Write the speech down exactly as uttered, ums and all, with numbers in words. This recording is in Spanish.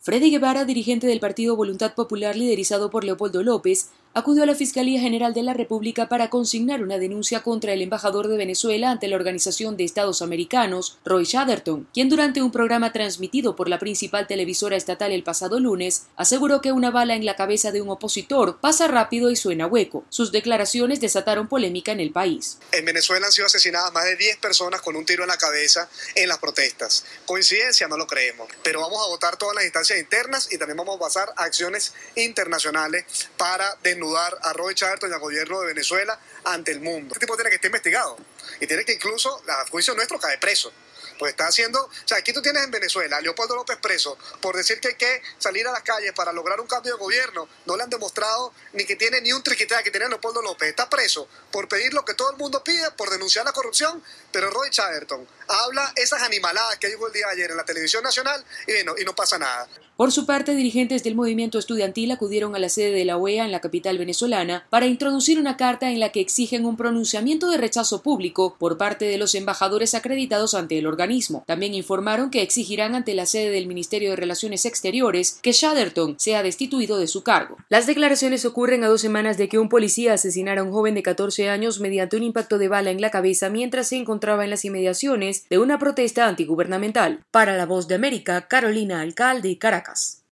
Freddy Guevara, dirigente del partido Voluntad Popular liderizado por Leopoldo López, acudió a la Fiscalía General de la República para consignar una denuncia contra el embajador de Venezuela ante la Organización de Estados Americanos, Roy Chatterton, quien durante un programa transmitido por la principal televisora estatal el pasado lunes, aseguró que una bala en la cabeza de un opositor pasa rápido y suena hueco. Sus declaraciones desataron polémica en el país. En Venezuela han sido asesinadas más de diez personas con un tiro en la cabeza en las protestas. ¿Coincidencia? No lo creemos. Pero vamos a votar todas las instancias internas y también vamos a pasar a acciones internacionales para desnudar a Roy Chatterton y al gobierno de Venezuela ante el mundo. Este tipo tiene que estar investigado y tiene que incluso, a juicio nuestro, caer preso. Pues está haciendo, o sea, aquí tú tienes en Venezuela a Leopoldo López preso por decir que hay que salir a las calles para lograr un cambio de gobierno. No le han demostrado ni que tiene ni un triquitea que tiene Leopoldo López. Está preso por pedir lo que todo el mundo pide, por denunciar la corrupción, pero Roy Chatterton habla esas animaladas que dijo el día de ayer en la televisión nacional y, bueno, y no pasa nada. Por su parte, dirigentes del movimiento estudiantil acudieron a la sede de la O E A en la capital venezolana para introducir una carta en la que exigen un pronunciamiento de rechazo público por parte de los embajadores acreditados ante el organismo. También informaron que exigirán ante la sede del Ministerio de Relaciones Exteriores que Chatterton sea destituido de su cargo. Las declaraciones ocurren a dos semanas de que un policía asesinara a un joven de catorce años mediante un impacto de bala en la cabeza mientras se encontraba en las inmediaciones de una protesta antigubernamental. Para La Voz de América, Carolina Alcalde, Caracas.